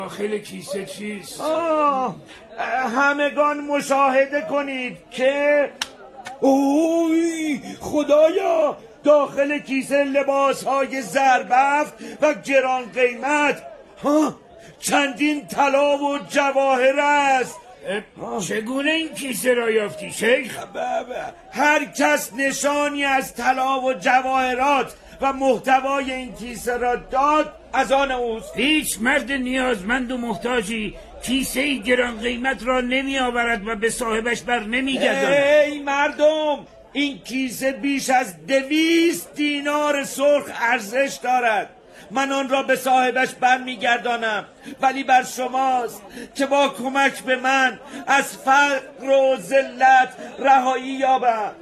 داخل کیسه چیست؟ همگان مشاهده کنید که اوی خدایا، داخل کیسه لباس‌های زربفت و گران قیمت، چندین طلا و جواهر است. چگونه این کیسه را یافتی شیخ؟ هر کس نشانی از طلا و جواهرات و محتوای این کیسه را داد از آن اوست. هیچ مرد نیازمند و محتاجی کیسه گران قیمت را نمی آورد و به صاحبش بر نمی گرداند. ای مردم، این کیسه بیش از 200 دینار سرخ ارزش دارد. من آن را به صاحبش برمیگردانم، ولی بر شماست که با کمک به من از فقر و ذلت رهایی یابم.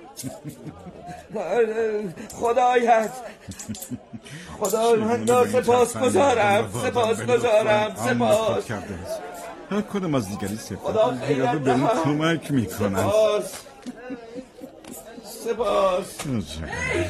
خدایت، خدای من سپاسگزارم. سپاس. هر کدام از دیگری سپاس به اون کمک میکنن. سپاس. ای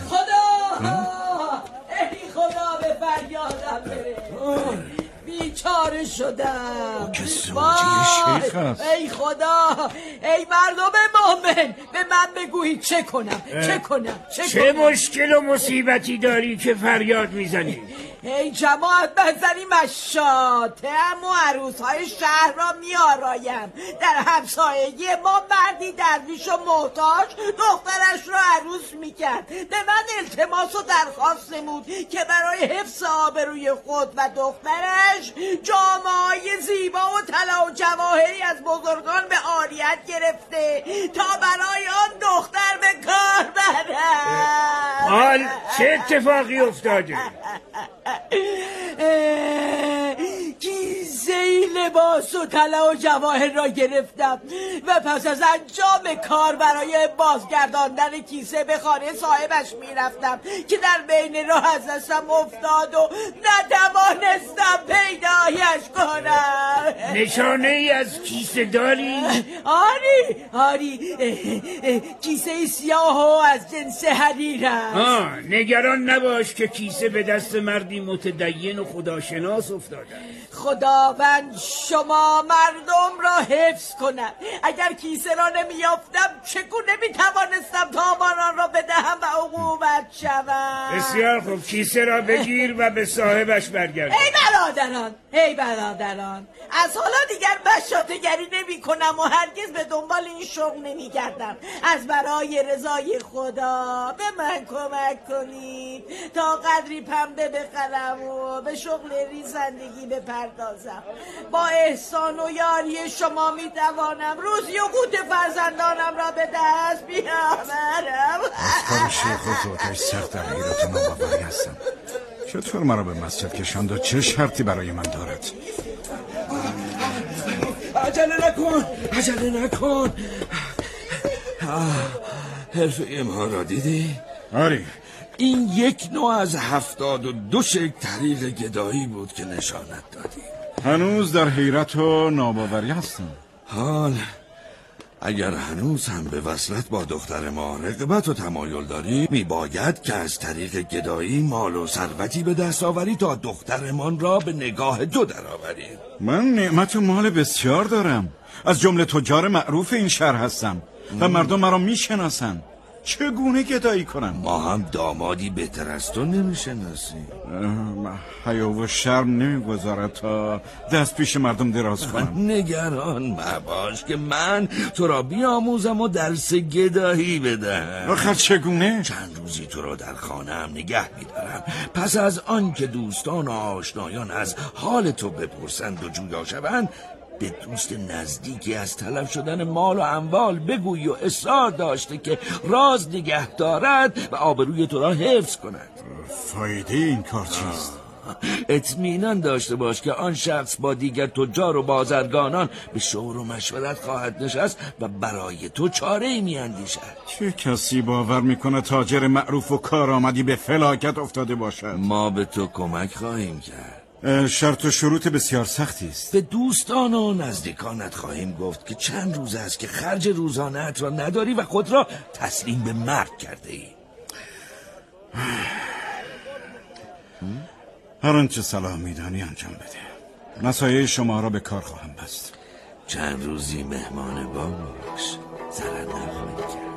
خدا به فریادم بره، بیچاره شدم. که زوجی شیخ است. ای خدا، ای مردم مومن، به من بگویید چه کنم. چه مشکل و مصیبتی داری که فریاد میزنی؟ ای جماعت بزنی مشاتم و عروسهای شهر را میآرایم. در همسایگی ما مردی درویش و محتاج دخترش را عروس میکرد. به من التماس و درخواست نمود که برای حفظ آبروی خود و دخترش جامه‌های زیبا و طلا و جواهری از بزرگان به عاریت گرفته تا برای آن دختر به کار برد. حال چه اتفاقی افتاده؟ کیسه لباس و طلا و جواهر را گرفتم و پس از انجام کار برای بازگرداندن کیسه به خانه صاحبش میرفتم که در بین راه از دستم افتاد و نتوانستم پیدایش کنم. نشانه ای از کیسه داری؟ آری کیسه سیاه و از جنس حریر است. نگران نباش که کیسه به دست مردی متدین و خداشناس افتاده. خداوند شما مردم را حفظ کند. اگر کیسه را نمیافتم چگونه میتوانستم تاوان را بدهم و عقوبت شوم؟ بسیار خوب، کیسه را بگیر و به صاحبش برگرد. ای برادران، از حالا دیگر مشاطه‌گری نمی کنم و هرگز به دنبال این شغل نمی گردم. از برای رضای خدا به من کمک کنید تا قدری پنبه بخرم و به شغل ریزندگی بپردازم. با احسان و یاری شما می توانم روزی و قوت فرزندانم را به دست بیاورم. از کار شیخ و زوجش سخت در حیرت ناباوری هستم. چطور مرا به مسجد کشاند و چه شرطی برای من دارد؟ عجله نکن. حرفه ما را دیدی؟ آری. این یک نوع از 72 شکل طریق گدایی بود که نشانت دادی. هنوز در حیرت و ناباوری هستم. حال اگر هنوز هم به وصلت با دختر ما رغبت و تمایل داری، میباید که از طریق گدایی مال و ثروتی به دست آوری تا دخترمان را به نگاه تو درآوری. من نعمت و مال بسیار دارم. از جمله تجار معروف این شهر هستم و مردم مرا میشناسند. چگونه گدایی کنم؟ ما هم دامادی بهتر از تو نمیشناسیم. حیا و شرم نمیگذارد تا دست پیش مردم دراز کنم. نگران مباش که من تو را بیاموزم و درس گدایی بدم. آخر چگونه؟ چند روزی تو را در خانه‌ام نگه میدارم. پس از آن که دوستان و آشنایان از حال تو بپرسند و جویا شوند، به دوست نزدیکی از تلف شدن مال و اموال بگوی و اصرار داشته که راز نگه دارد و آبروی تو را حفظ کند. فایده این کار چیست؟ اطمینان داشته باش که آن شخص با دیگر تجار و بازرگانان به شور و مشورت خواهد نشست و برای تو چاره‌ای می‌اندیشد. چه کسی باور میکنه تاجر معروف و کارآمدی به فلاکت افتاده باشد؟ ما به تو کمک خواهیم کرد. شرط و شروط بسیار سختی است. به دوستان و نزدیکانت خواهیم گفت که چند روز است که خرج روزانه‌ات را نداری و خود را تسلیم به مرگ کرده ای. هر آنچه صلاح میدانی انجام بده. نصایح شما را به کار خواهم بست. چند روزی مهمان باش، ضرر نخواهی کرد.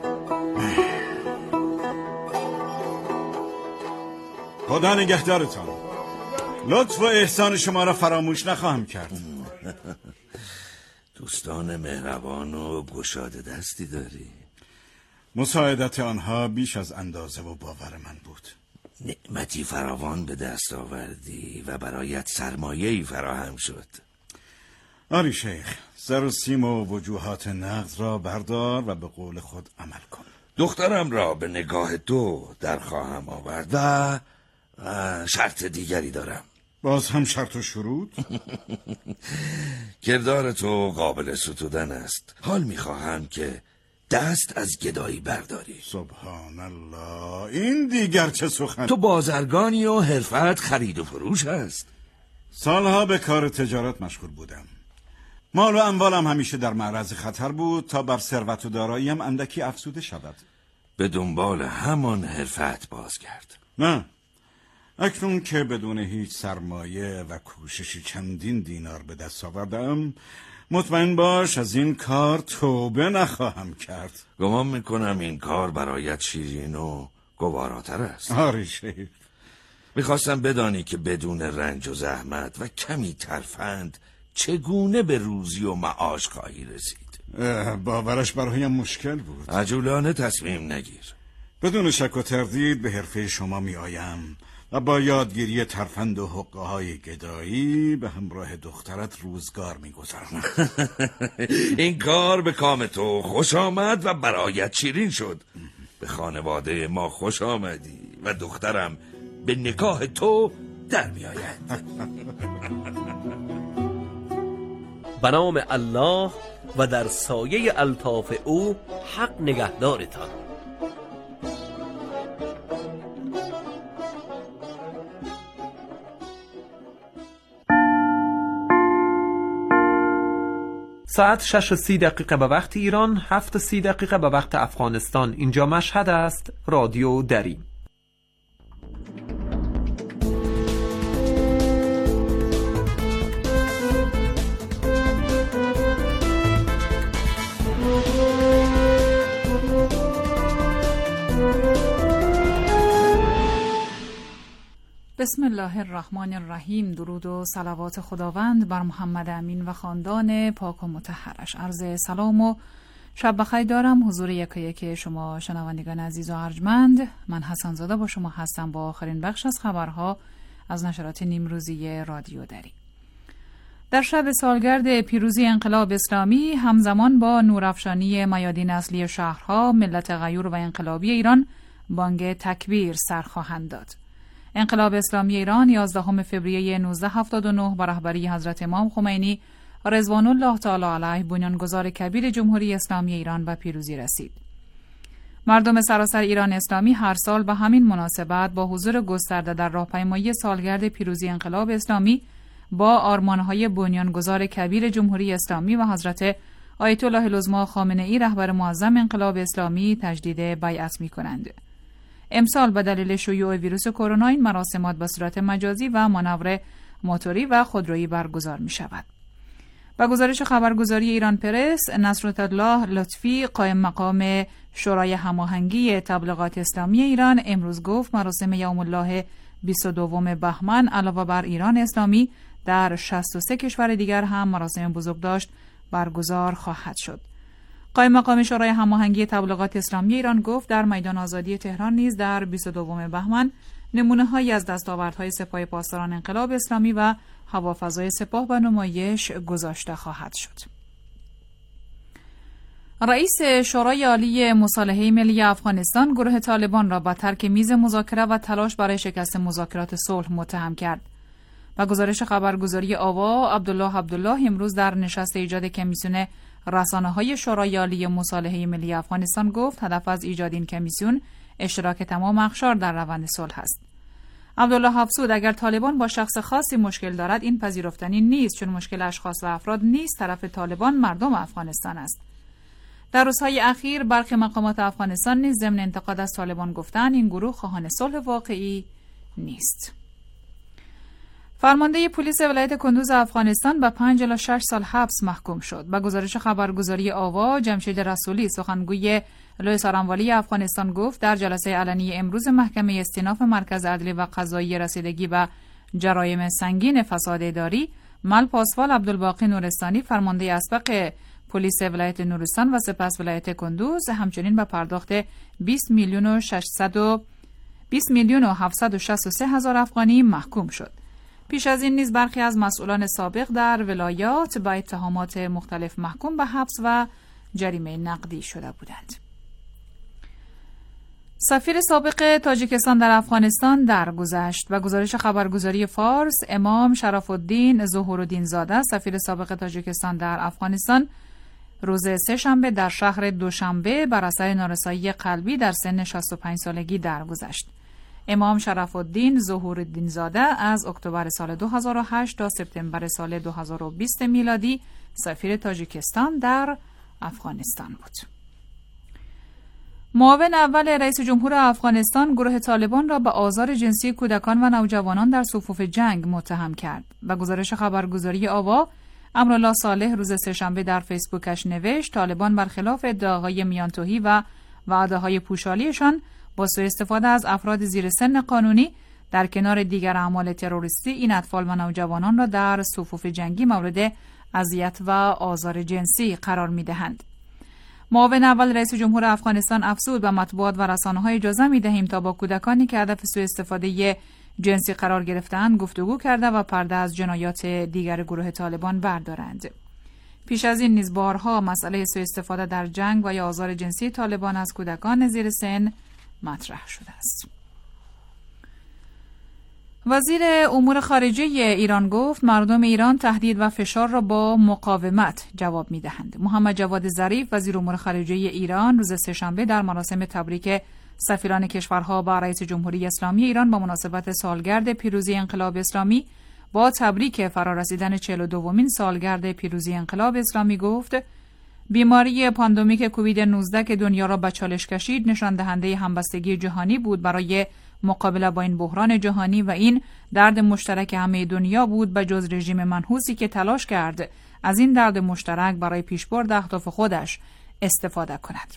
خدا نگهدارتان. لطف و احسان شما را فراموش نخواهم کرد. دوستان مهربان و گشاده دستی داری. مساعدت آنها بیش از اندازه و باور من بود. نعمتی فراوان به دست آوردی و برایت سرمایه‌ای فراهم شد. آری شیخ، زر و سیم و وجوهات نقد را بردار و به قول خود عمل کن. دخترم را به نگاه تو در خواهم آورد و شرط دیگری دارم. باز هم شرط و شروط؟ کردار تو قابل ستودن است. حال میخواهم که دست از گدایی برداری. سبحان الله، این دیگر چه سخن؟ تو بازرگانی و حرفت خرید و فروش است. سالها به کار تجارت مشغول بودم. مال و اموالم همیشه در معرض خطر بود تا بر ثروت و داراییم اندکی افزوده شود. به دنبال همان حرفت بازگرد. نه، اکنون که بدون هیچ سرمایه و کوششی چندین دینار به دست آوردم، مطمئن باش از این کار توبه نخواهم کرد. گمان میکنم این کار برایت شیرین و گواراتر است. آری شیخ. میخواستم بدانی که بدون رنج و زحمت و کمی ترفند چگونه به روزی و معاش خواهی رسید. باورش برایم مشکل بود. عجولانه تصمیم نگیر. بدون شک و تردید به حرفه شما می آیم و با یادگیری ترفند و حقه‌های گدایی به همراه دخترت روزگار می گذارم. این کار به کام تو خوش آمد و برایت شیرین شد. به خانواده ما خوش آمدی و دخترم به نکاح تو در می آید. به نام الله و در سایه الطاف او، حق نگهدارتان. ساعت 6:30 به وقت ایران، 7:30 به وقت افغانستان. اینجا مشهد است. رادیو دری. بسم الله الرحمن الرحیم. درود و صلوات خداوند بر محمد امین و خاندان پاک و مطهرش. عرض سلام و شب بخیر دارم حضور یکایک شما شنوندگان عزیز و ارجمند. من حسن زاده با شما هستم با آخرین بخش از خبرها از نشرات نیمروزی رادیو دری. در شب سالگرد پیروزی انقلاب اسلامی، همزمان با نورافشانی میادین اصلی شهرها، ملت غیور و انقلابی ایران بانگ تکبیر سر خواهند داد. انقلاب اسلامی ایران 11 فوریه 1979 با رهبری حضرت امام خمینی رضوان الله تعالی علیه بنیانگذار کبیر جمهوری اسلامی ایران به پیروزی رسید. مردم سراسر ایران اسلامی هر سال به همین مناسبت با حضور گسترده در راهپیمایی سالگرد پیروزی انقلاب اسلامی با آرمانهای بنیانگذار کبیر جمهوری اسلامی و حضرت آیت الله العظمی خامنه‌ای رهبر معظم انقلاب اسلامی تجدید بیعت می‌کنند. امسال به دلیل شیوع ویروس کرونا این مراسمات به صورت مجازی و مانور موتوری و خودرویی برگزار می شود. با گزارش خبرگزاری ایران پرس، نصرالله لطفی قائم مقام شورای هماهنگی تبلیغات اسلامی ایران امروز گفت مراسم یوم الله 22 بهمن علاوه بر ایران اسلامی در 63 کشور دیگر هم مراسم بزرگداشت برگزار خواهد شد. قائم مقام شورای هماهنگی تبلیغات اسلامی ایران گفت در میدان آزادی تهران نیز در 22 بهمن نمونه‌هایی از دستاوردهای سپاه پاسداران انقلاب اسلامی و هوافضای سپاه به نمایش گذاشته خواهد شد. رئیس شورای عالی مصالحه ملی افغانستان گروه طالبان را به ترک میز مذاکره و تلاش برای شکست مذاکرات صلح متهم کرد. با گزارش خبرگزاری آوا، عبدالله امروز در نشست ایجاد کمیسیون رسانه‌های شورای عالی مصالحه ملی افغانستان گفت هدف از ایجاد این کمیسیون اشتراک تمام اقشار در روند صلح است. عبدالله افزود اگر طالبان با شخص خاصی مشکل دارد این پذیرفتنی نیست، چون مشکل اشخاص و افراد نیست، طرف طالبان مردم افغانستان است. در روزهای اخیر برخی مقامات افغانستان نیز ضمن انتقاد از طالبان گفتند این گروه خواهان صلح واقعی نیست. فرمانده پلیس ولایت کندوز افغانستان به 5 الی 6 سال حبس محکوم شد. به گزارش خبرگزاری آوا، جمشید رسولی سخنگوی لوی سارنوالی افغانستان گفت در جلسه علنی امروز محکمه استیناف مرکز عدلی و قضایی رسیدگی به جرایم سنگین فساد اداری، مل پاسوال عبدالباقی نورستانی فرمانده اسبق پلیس ولایت نورستان و سپس ولایت کندوز همچنین به پرداخت 20 میلیون و 763 هزار افغانی محکوم شد. پیش از این نیز برخی از مسئولان سابق در ولایات با اتهامات مختلف محکوم به حبس و جریمه نقدی شده بودند. سفیر سابق تاجیکستان در افغانستان درگذشت. و گزارش خبرگزاری فارس، امام شرف الدین ظهورالدین زاده سفیر سابق تاجیکستان در افغانستان روز سه‌شنبه در شهر دوشنبه بر اثر نارسایی قلبی در سن 65 سالگی درگذشت. امام شرف الدین ظهورالدین زاده از اکتبر سال 2008 تا سپتامبر سال 2020 میلادی سفیر تاجیکستان در افغانستان بود. معاون اول رئیس جمهور افغانستان گروه طالبان را به آزار جنسی کودکان و نوجوانان در صفوف جنگ متهم کرد. و گزارش خبرگزاری آوا، امرالله صالح روز سه‌شنبه در فیسبوکش نوشت طالبان برخلاف ادعاهای میانتوهی و وعده‌های پوشالیشان با سوء استفاده از افراد زیر سن قانونی در کنار دیگر اعمال تروریستی این اطفال و نوجوانان را در صفوف جنگی مورد اذیت و آزار جنسی قرار می‌دهند. معاون اول رئیس جمهور افغانستان افزود به مطبوعات و رسانه‌ها اجازه می‌دهیم تا با کودکانی که هدف سوء استفاده جنسی قرار گرفته‌اند گفتگو کرده و پرده از جنایات دیگر گروه طالبان بردارند. پیش از این نیز بارها مسئله سوء استفاده در جنگ و یا آزار جنسی طالبان از کودکان زیر سن مطرح شده است. وزیر امور خارجه ایران گفت مردم ایران تهدید و فشار را با مقاومت جواب می‌دهند. محمد جواد ظریف وزیر امور خارجه ایران روز سه‌شنبه در مراسم تبریک سفیران کشورها با رئیس جمهوری اسلامی ایران با مناسبت سالگرد پیروزی انقلاب اسلامی با تبریک فرارسیدن 42مین سالگرد پیروزی انقلاب اسلامی گفت بیماری پاندمیک کووید 19 که دنیا را به چالش کشید نشان دهنده همبستگی جهانی بود برای مقابله با این بحران جهانی و این درد مشترک همه دنیا بود به جز رژیم منحوسی که تلاش کرد از این درد مشترک برای پیشبرد اهداف خودش استفاده کند.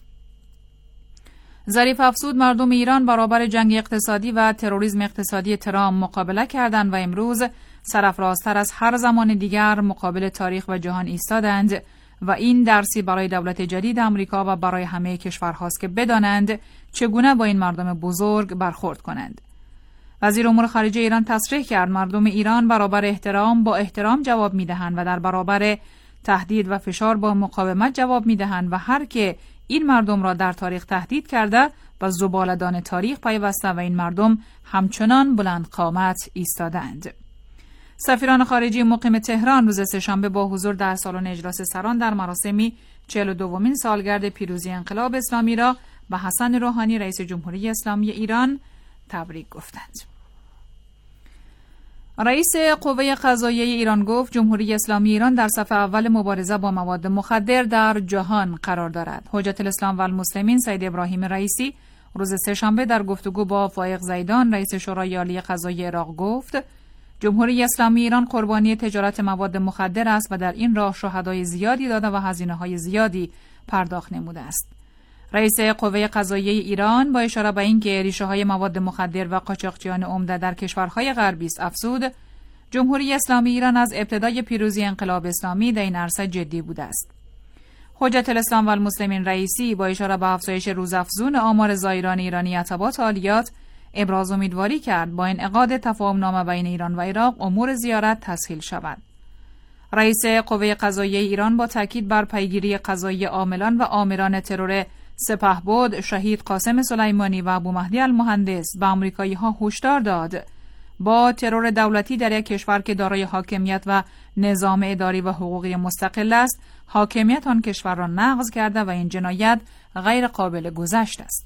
ظریف افزود مردم ایران برابر جنگ اقتصادی و تروریسم اقتصادی ترامپ مقابله کردند و امروز سرافرازتر از هر زمان دیگر مقابل تاریخ و جهان ایستادند و این درسی برای دولت جدید آمریکا و برای همه کشورهاست که بدانند چگونه با این مردم بزرگ برخورد کنند. وزیر امور خارجه ایران تصریح کرد مردم ایران برابر احترام با احترام جواب می‌دهند و در برابر تهدید و فشار با مقاومت جواب می‌دهند و هر که این مردم را در تاریخ تهدید کرده و زباله‌دان تاریخ پیوسته و این مردم همچنان بلند قامت ایستادند. سفیران خارجی مقیم تهران روز سه‌شنبه با حضور در سالن اجلاس سران در مراسمی 42مین سالگرد پیروزی انقلاب اسلامی را به حسن روحانی رئیس جمهوری اسلامی ایران تبریک گفتند. رئیس قوه قضاییه ایران گفت جمهوری اسلامی ایران در صف اول مبارزه با مواد مخدر در جهان قرار دارد. حجت الاسلام و المسلمین سید ابراهیم رئیسی روز سه‌شنبه در گفتگو با فائق زیدان رئیس شورای عالی قضایی عراق گفت جمهوری اسلامی ایران قربانی تجارت مواد مخدر است و در این راه شهدای زیادی داده و هزینه‌های زیادی پرداخت نموده است. رئیس قوه قضاییه ایران با اشاره به اینکه ریشه‌های مواد مخدر و قاچاقچیان عمده در کشورهای غربی است افزود جمهوری اسلامی ایران از ابتدای پیروزی انقلاب اسلامی در این عرصه جدی بوده است. حجت الاسلام و المسلمین رئیسی با اشاره به افزایش روزافزون آمار زائران ایرانی اتباط عالیات ابراز امیدواری کرد با انعقاد تفاهم‌نامه بین ایران و عراق امور زیارت تسهیل شود. رئیس قوه قضاییه ایران با تاکید بر پیگیری قضایی عاملان و آمران ترور سپهبد شهید قاسم سلیمانی و ابو مهدی المهندس به آمریکایی‌ها هشدار داد با ترور دولتی در یک کشور که دارای حاکمیت و نظام اداری و حقوقی مستقل است حاکمیت آن کشور را نقض کرده و این جنایت غیر قابل گذشت است.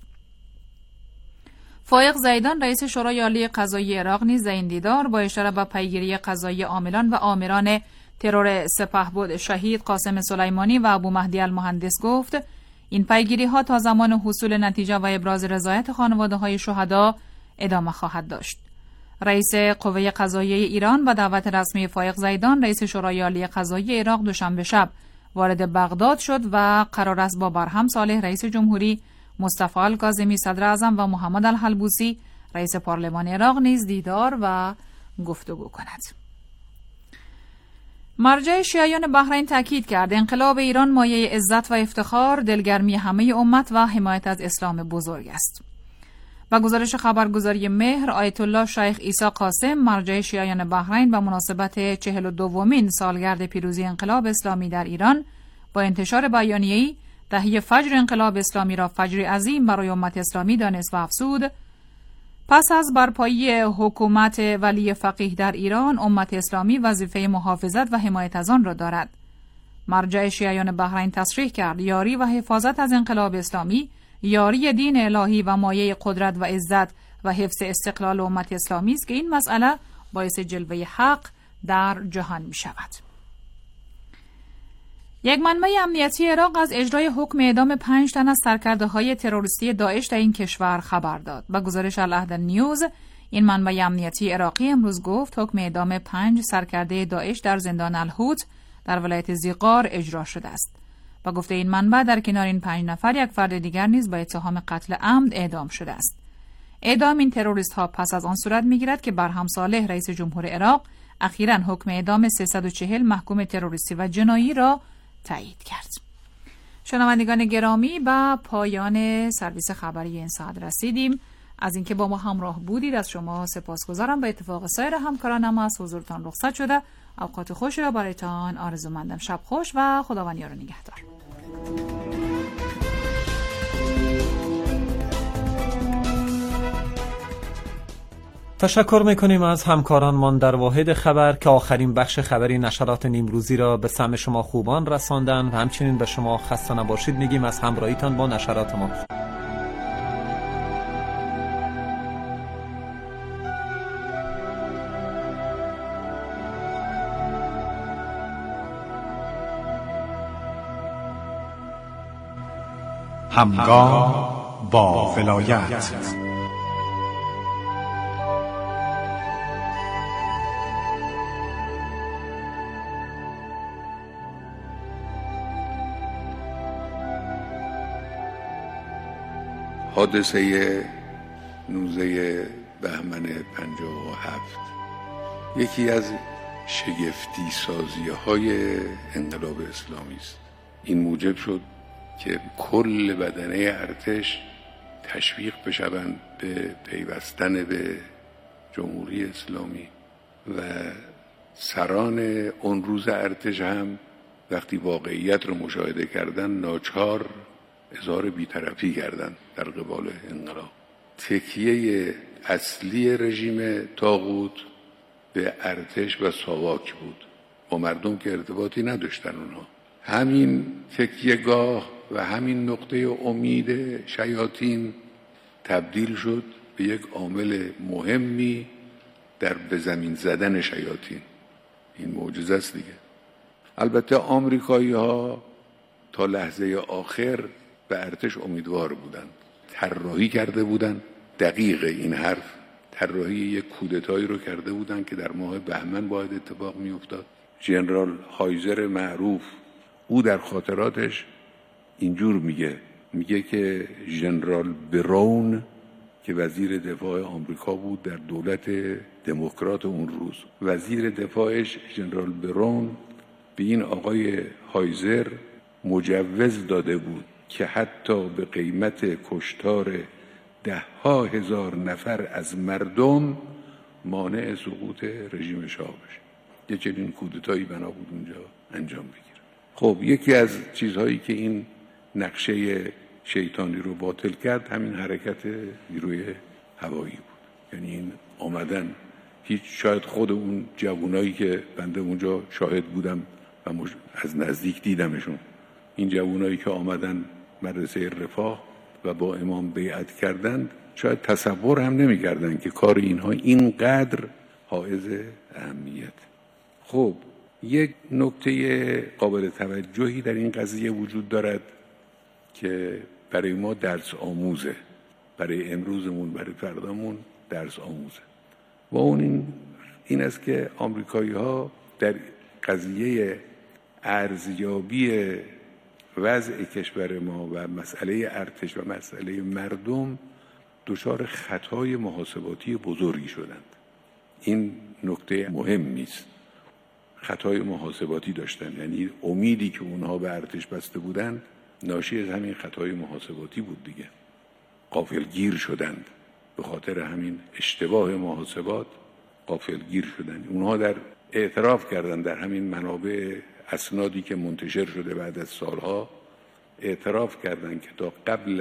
فائق زیدان رئیس شورای عالی قضایی عراق نیز در این دیدار با اشاره به پیگیری قضایی عاملان و آمران ترور سپهبد شهید قاسم سلیمانی و ابو مهدی المهندس گفت این پیگیری ها تا زمان حصول نتیجه و ابراز رضایت خانواده های شهدا ادامه خواهد داشت. رئیس قوه قضاییه ایران و دعوت رسمی فائق زیدان رئیس شورای عالی قضایی عراق دوشنبه شب وارد بغداد شد و قرار است با برهم صالح رئیس جمهوری، مصطفی الکاظمی صدر اعظم و محمد الحلبوسی رئیس پارلمان عراق نیز دیدار و گفتگو کند. مرجع شیعیان بحرین تاکید کرد انقلاب ایران مایه عزت و افتخار، دلگرمی همه امت و حمایت از اسلام بزرگ است. با گزارش خبرگزاری مهر، آیت الله شیخ عیسی قاسم مرجع شیعیان بحرین به مناسبت 42مین سالگرد پیروزی انقلاب اسلامی در ایران با انتشار بیانیه‌ای تهیه فجر انقلاب اسلامی را فجری عظیم برای امت اسلامی دانست و افزود پس از برپایی حکومت ولی فقیه در ایران، امت اسلامی وظیفه محافظت و حمایت از آن را دارد. مرجع شیعیان بحرین تصریح کرد یاری و حفاظت از انقلاب اسلامی، یاری دین الهی و مایه قدرت و عزت و حفظ استقلال امت اسلامی است که این مسئله باعث جلوه حق در جهان می شود. یک منبع امنیتی عراق از اجرای حکم اعدام 5 تن از سرکرده‌های تروریستی داعش در این کشور خبر داد. با گزارش العهد نیوز، این منبع امنیتی عراقی امروز گفت حکم اعدام 5 سرکرده داعش در زندان الهوت در ولایت زیقار اجرا شده است. با گفته این منبع در کنار این 5 نفر یک فرد دیگر نیز با اتهام قتل عمد اعدام شده است. اعدام این تروریست ها پس از آن صورت میگیرد که برهم صالح رئیس جمهور عراق اخیراً حکم اعدام 340 محکوم تروریستی و جنایی را تایید کرد. شنوندگان گرامی، به پایان سرویس خبری این ساعت رسیدیم. از اینکه با ما همراه بودید از شما سپاسگزارم. به اتفاق سایر همکارانم از حضورتان رخصت شده. اوقات خوش را برایتان آرزومندم. شب خوش و خداوند یار و نگهدار. تشکر میکنیم از همکارانمان در واحد خبر که آخرین بخش خبری نشرات نیمروزی را به سمع شما خوبان رساندن و همچنین به شما خسته نباشید میگیم از همراهیتان با نشرات ما. همگام با ولایت. حادثه 19 بهمن 57 یکی از شگفتی سازی‌های انقلاب اسلامی است. این موجب شد که کل بدنه ارتش تشویق بشوند به پیوستن به جمهوری اسلامی و سران اون روز ارتش هم وقتی واقعیت رو مشاهده کردن ناچار اظهار بی‌طرفی کردند در قبال انقلاب. تکیه اصلی رژیم طاغوت به ارتش و ساواک بود، با مردم که ارتباطی نداشتن. اونها همین تکیه‌گاه و همین نقطه امید شیاطین تبدیل شد به یک عامل مهمی در به زمین زدن شیاطین. این معجزه است دیگه. البته آمریکایی‌ها تا لحظه آخر به ارتش امیدوار بودند، طراحی کرده بودند، دقیق این حرف، طراحی یک کودتایی رو کرده بودند که در ماه بهمن باید اتفاق می افتاد. ژنرال هایزر معروف او در خاطراتش اینجور میگه که ژنرال براون که وزیر دفاع آمریکا بود در دولت دموکرات اون روز، وزیر دفاعش ژنرال براون به این آقای هایزر مجوز داده بود که حتی به قیمت کشتار 10,000 نفر از مردم مانع سقوط رژیم شاه بشه. یه چنین کودتایی بنا بود اونجا انجام بگیره. خب یکی از چیزهایی که این نقشه شیطانی رو باطل کرد همین حرکت نیروی هوایی بود. یعنی این آمدن شاید خود اون جوانایی که بنده اونجا شاهد بودم و از نزدیک دیدمشون، این جوانایی که آمدن مدرسه رفاه و با امام بیعت کردند شاید تصور هم نمی کردن که کار اینها اینقدر حائز اهمیت. خب یک نکته قابل توجهی در این قضیه وجود دارد که برای ما درس آموزه، برای امروزمون، برای فردامون درس آموزه. و اون این است که آمریکایی‌ها در قضیه ارزیابی وضع کشور ما و مسئله ارتش و مسئله مردم دچار خطای محاسباتی بزرگی شدند. این نکته مهمی است. خطای محاسباتی داشتن، یعنی امیدی که اونها به ارتش بسته بودند ناشی از همین خطای محاسباتی بود دیگه. غافلگیر شدند، به خاطر همین اشتباه محاسبات غافلگیر شدند. اونها در اعتراف کردن در همین منابع اسنادی که منتشر شده بعد از سالها، اعتراف کردند که تا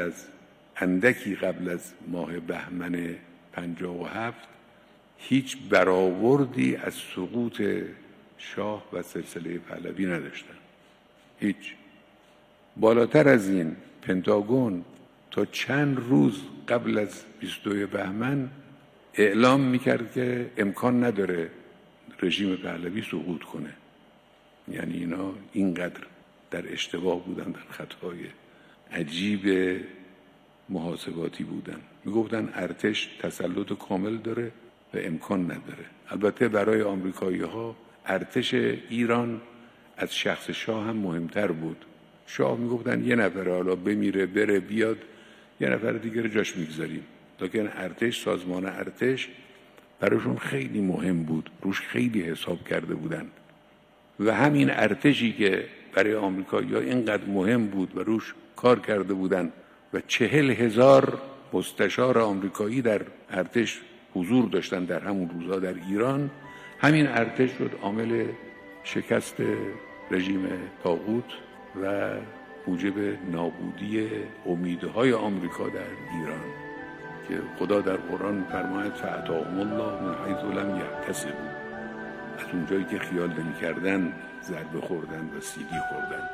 اندکی قبل از ماه بهمن 57 هیچ برآوردی از سقوط شاه و سلسله پهلوی نداشتن. هیچ. بالاتر از این پنتاگون تا چند روز قبل از 22 بهمن اعلام میکرد که امکان نداره رژیم پهلوی سقوط کنه. یعنی اینا اینقدر در اشتباه بودن، در خطای عجیب محاسباتی بودن. میگفتن ارتش تسلط کامل داره و امکان نداره. البته برای آمریکایی‌ها ارتش ایران از شخص شاه هم مهمتر بود. شاه میگفتن یه نفر حالا بمیره بره بیاد، یه نفر دیگه رو جاش میگذاریم. لکن ارتش، سازمان ارتش براشون خیلی مهم بود، روش خیلی حساب کرده بودن. و همین ارتشی که برای آمریکایی‌ها اینقدر مهم بود و روش کار کرده بودن و 40,000 مستشار آمریکایی در ارتش حضور داشتن در همون روزها در ایران، همین ارتش شد عامل شکست رژیم طاغوت و موجب نابودی امیدهای آمریکا در ایران که خدا در قرآن فرماید فأتاهم الله من حیث لم یحتسبوا، از اونجایی که خیال نمی‌کردن ضربه خوردن و سیلی خوردن.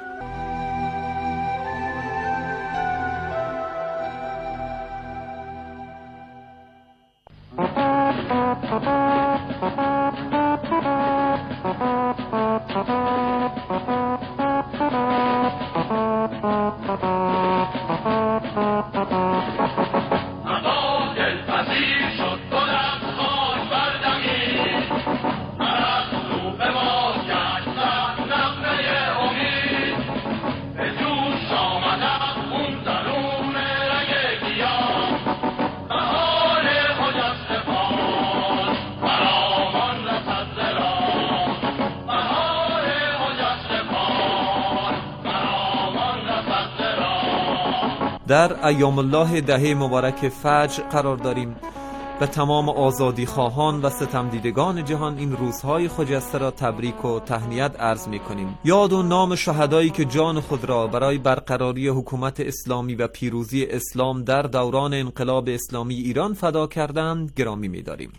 در ایام الله دهه مبارک فجر قرار داریم و تمام آزادی خواهان و ستمدیدگان جهان این روزهای خجسته را تبریک و تهنیت عرض می کنیم. یاد و نام شهدایی که جان خود را برای برقراری حکومت اسلامی و پیروزی اسلام در دوران انقلاب اسلامی ایران فدا کردند گرامی می داریم.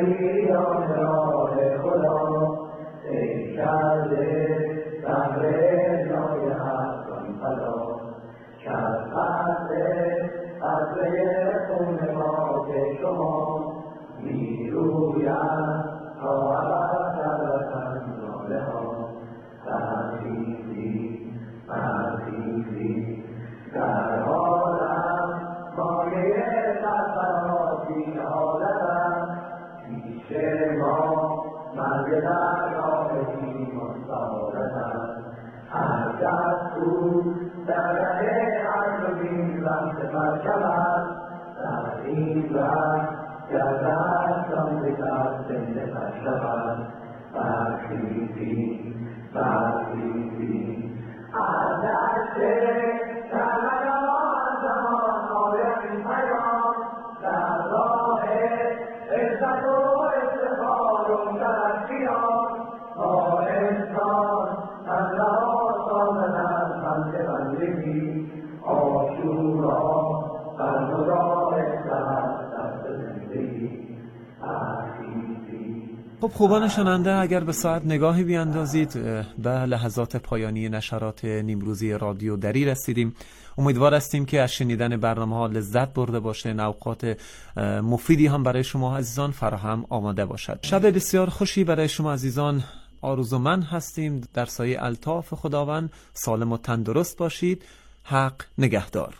خب خوبان شنونده، اگر به ساعت نگاهی بیاندازید به لحظات پایانی نشرات نیمروزی رادیو دری رسیدیم. امیدوار هستیم که از شنیدن برنامه‌ها لذت برده باشین، اوقات مفیدی هم برای شما عزیزان فراهم آماده باشد. شب بسیار خوشی برای شما عزیزان آرزومند هستیم. در سایه الطاف خداوند سالم و تندرست باشید. حق نگهدار.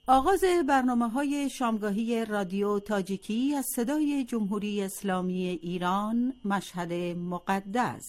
آغاز برنامه‌های شامگاهی رادیو تاجیکی از صدای جمهوری اسلامی ایران، مشهد مقدس.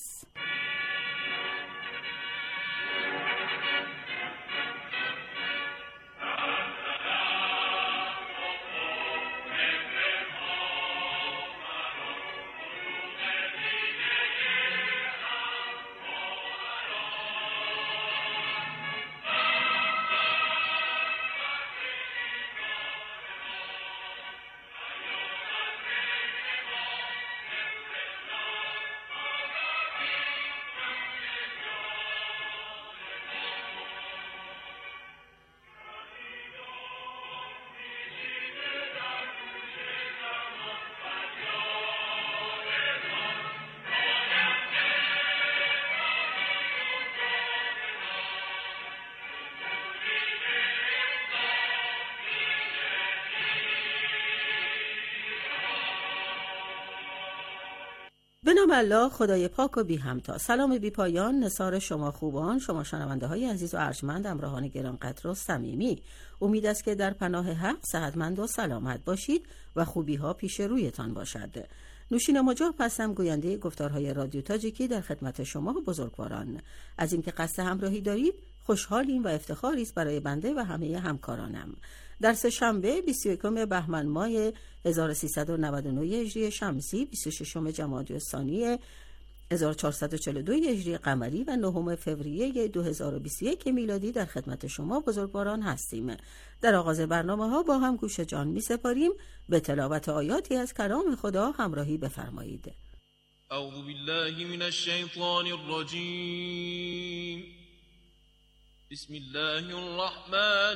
به نام الله خدای پاک و بی همتا. سلام بی پایان نثار شما خوبان، شما شنونده های عزیز و ارجمند، همراهان گرانقدر و صمیمی. امید است که در پناه حق صحتمند و سلامت باشید و خوبی ها پیش رویتان باشد. نوشین مجاب هستم، گوینده گفتارهای رادیو تاجیکی در خدمت شما بزرگواران. از اینکه قصد همراهی دارید خوشحالیم و افتخاری است برای بنده و همه همکارانم. در سه‌شنبه 21 بهمن ماه 1399 هجری شمسی، 26 جمادی الثانی 1442 هجری قمری و 9 فوریه 2021 میلادی در خدمت شما بزرگواران هستیم. در آغاز برنامه‌ها با هم گوش جان می‌سپاریم. به تلاوت آیاتی از کلام خدا همراهی بفرمایید. اعوذ بالله من الشیطان الرجیم. بسم الله الرحمن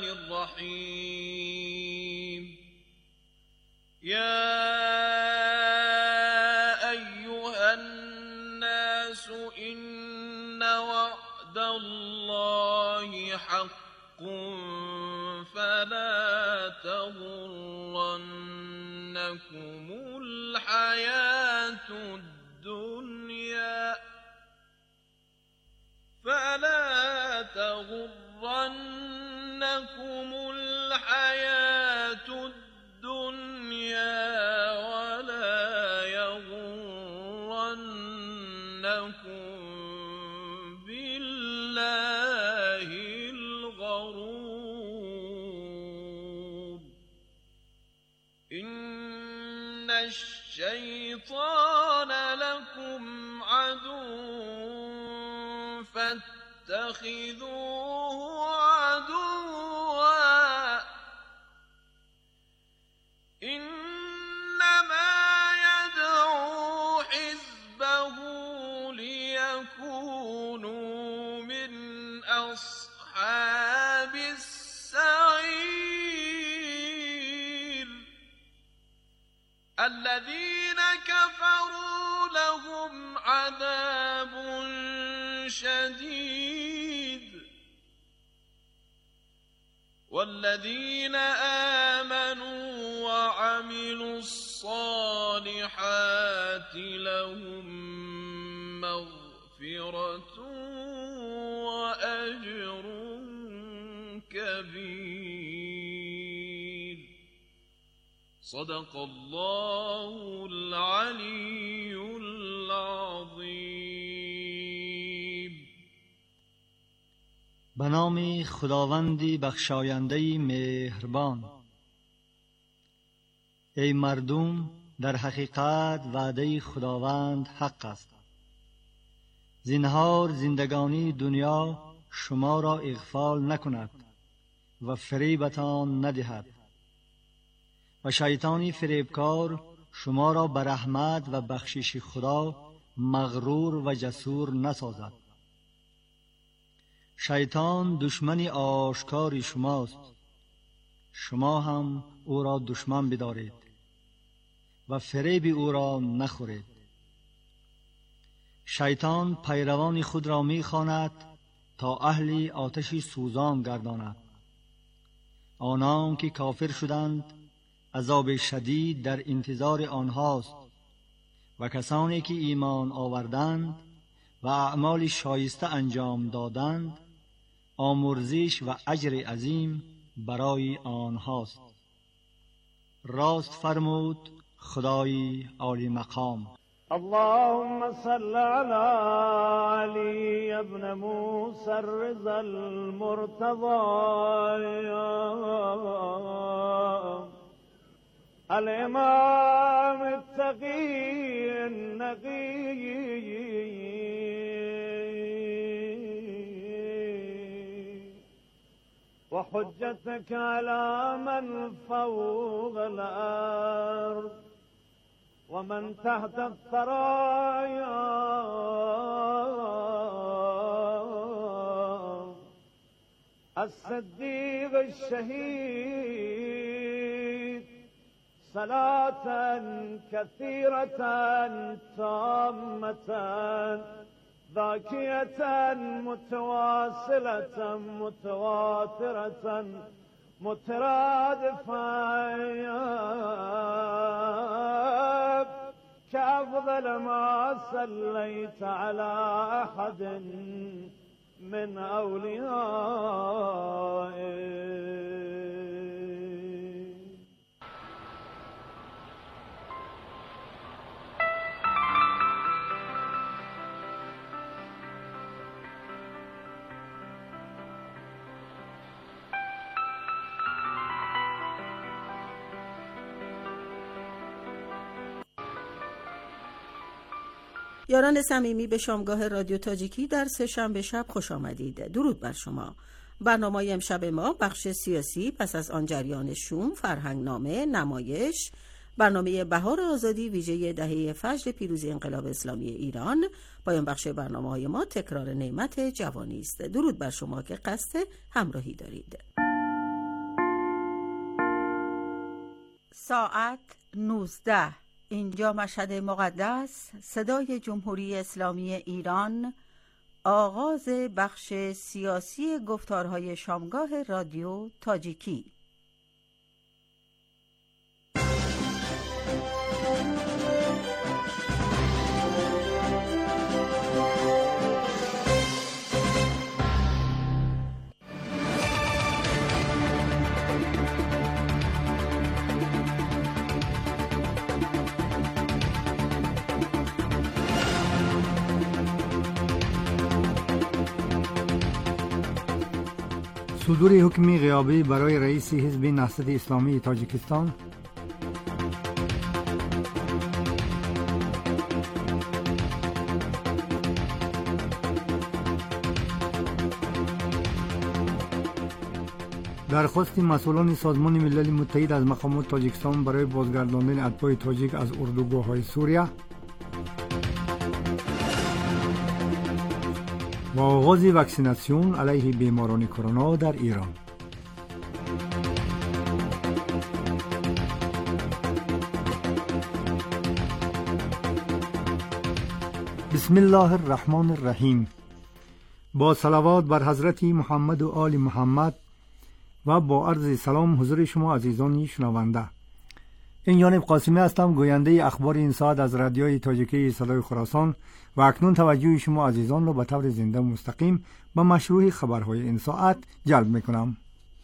الرحیم. یا ایها الناس ان وعد الله حق فلا تغرنكم الحياة الدنيا ولا يغرنكم بالله الغرور. إن الشيطان لكم عدو فاتخذوه عدوا إنما يدعو حزبه ليكونوا من أصحاب السعير. الذين كفروا لهم عذاب شديد والذين آمنوا وعملوا الصالحات لهم مغفرة وأجر كبير. صدق الله العلي العظيم. به نام خداوندی بخشاینده مهربان. ای مردم، در حقیقت وعده خداوند حق است. زنهار زندگانی دنیا شما را اغفال نکند و فریبتان ندهد و شیطانی فریبکار شما را به رحمت و بخشش خدا مغرور و جسور نسازد. شیطان دشمن آشکار شماست، شما هم او را دشمن بدارید و فریب او را نخورید. شیطان پیروان خود را می‌خواند تا اهل آتش سوزان گرداند. آنان که کافر شدند عذاب شدید در انتظار آنهاست و کسانی که ایمان آوردند و اعمال شایسته انجام دادند آمرزش و اجر عظیم برای آنهاست. راست فرمود خدای عالی مقام. اللهم صل على علي ابن موسى الرضا المرتضى الإمام التقي النقي وحجتك على من فوق الأرض ومن تحت الثرايا الصديق الشهيد صلاة كثيرة تامة ذاكية متواصلة متواترة مترادفة كأفضل ما صليت على أحد من أوليائك. یاران صمیمی به شامگاه رادیو تاجیکی در سه‌شنبه شب خوش آمدید. درود بر شما. برنامه امشب ما بخش سیاسی، پس از آن جریان شوم، فرهنگنامه، نمایش، برنامه بهار آزادی ویژه دهه فجر پیروزی انقلاب اسلامی ایران، پایان بخش برنامه‌های ما تکرار نعمت جوانی است. درود بر شما که قصد همراهی دارید. ساعت 19. اینجا مشهد مقدس، صدای جمهوری اسلامی ایران، آغاز بخش سیاسی گفتارهای شامگاه رادیو تاجیکی. صدور حکمی غیابی برای رئیس حزب نهضت اسلامی تاجیکستان. درخواست مسئولان سازمان ملل متحد از مقامات تاجیکستان برای بازگرداندن اتباع تاجیک از اردوگاه‌های سوریه و آغاز واکسیناسیون علیه بیماران کرونا در ایران. بسم الله الرحمن الرحیم. با صلوات بر حضرت محمد و آل محمد و با عرض سلام حضور شما عزیزان شنونده. این جانب قاسمی هستم، گوینده اخبار این ساعت از رادیوی تاجیکی صدای خراسان و اکنون توجه شما عزیزان را به طور زنده و مستقیم به مشروع خبرهای این ساعت جلب میکنم.